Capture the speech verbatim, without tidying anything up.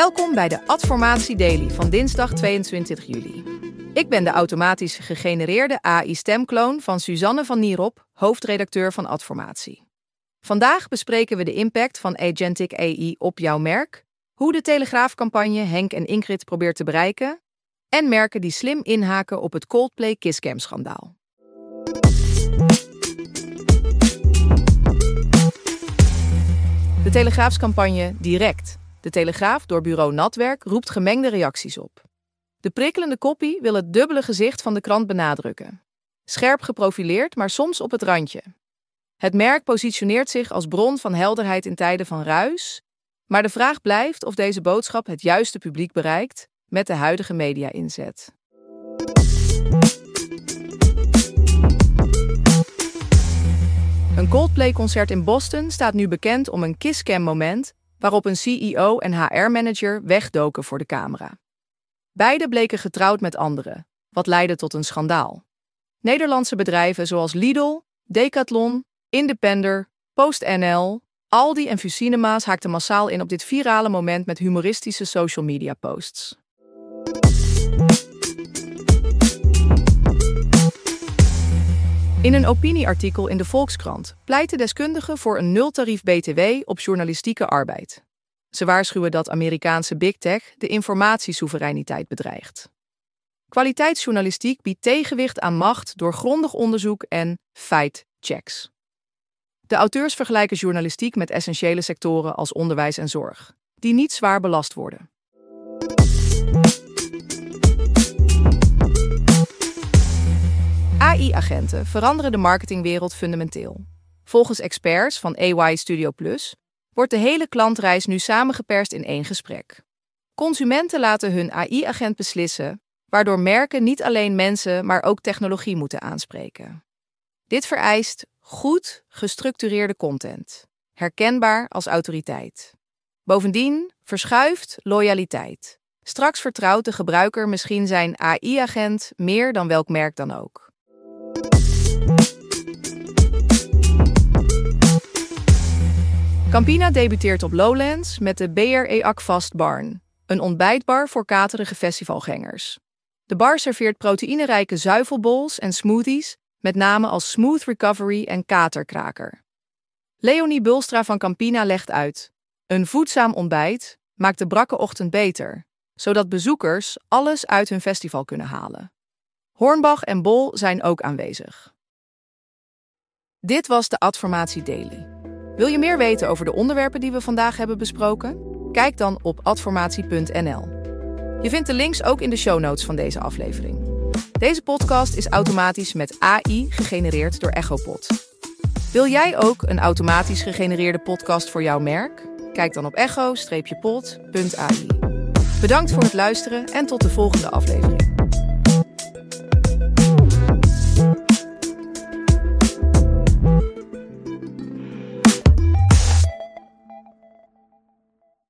Welkom bij de Adformatie Daily van dinsdag tweeëntwintig juli. Ik ben de automatisch gegenereerde A I-stemkloon van Suzanne van Nierop, hoofdredacteur van Adformatie. Vandaag bespreken we de impact van Agentic A I op jouw merk, hoe de Telegraaf-campagne Henk en Ingrid probeert te bereiken en merken die slim inhaken op het Coldplay Kisscam-schandaal. De Telegraafscampagne Direct. De Telegraaf door bureau Natwerk roept gemengde reacties op. De prikkelende koppie wil het dubbele gezicht van de krant benadrukken. Scherp geprofileerd, maar soms op het randje. Het merk positioneert zich als bron van helderheid in tijden van ruis, maar de vraag blijft of deze boodschap het juiste publiek bereikt met de huidige media-inzet. Een Coldplay-concert in Boston staat nu bekend om een kisscam-moment waarop een C E O en H R-manager wegdoken voor de camera. Beide bleken getrouwd met anderen, wat leidde tot een schandaal. Nederlandse bedrijven zoals Lidl, Decathlon, Independer, PostNL, Aldi en Fucinema's haakten massaal in op dit virale moment met humoristische social media posts. In een opinieartikel in de Volkskrant pleiten deskundigen voor een nultarief B T W op journalistieke arbeid. Ze waarschuwen dat Amerikaanse big tech de informatiesoevereiniteit bedreigt. Kwaliteitsjournalistiek biedt tegenwicht aan macht door grondig onderzoek en fact-checks. De auteurs vergelijken journalistiek met essentiële sectoren als onderwijs en zorg, die niet zwaar belast worden. A I-agenten veranderen de marketingwereld fundamenteel. Volgens experts van A Y Studio Plus wordt de hele klantreis nu samengeperst in één gesprek. Consumenten laten hun A I-agent beslissen, waardoor merken niet alleen mensen, maar ook technologie moeten aanspreken. Dit vereist goed gestructureerde content, herkenbaar als autoriteit. Bovendien verschuift loyaliteit. Straks vertrouwt de gebruiker misschien zijn A I-agent meer dan welk merk dan ook. Campina debuteert op Lowlands met de B R E A C Fast Barn, een ontbijtbar voor katerige festivalgangers. De bar serveert proteïnerijke zuivelbols en smoothies, met namen als Smooth Recovery en Katerkraker. Leonie Bulstra van Campina legt uit: een voedzaam ontbijt maakt de brakke ochtend beter, zodat bezoekers alles uit hun festival kunnen halen. Hornbach en Bol zijn ook aanwezig. Dit was de Adformatie Daily. Wil je meer weten over de onderwerpen die we vandaag hebben besproken? Kijk dan op adformatie punt n l. Je vindt de links ook in de show notes van deze aflevering. Deze podcast is automatisch met A I gegenereerd door Echopod. Wil jij ook een automatisch gegenereerde podcast voor jouw merk? Kijk dan op echo pod punt a i. Bedankt voor het luisteren en tot de volgende aflevering.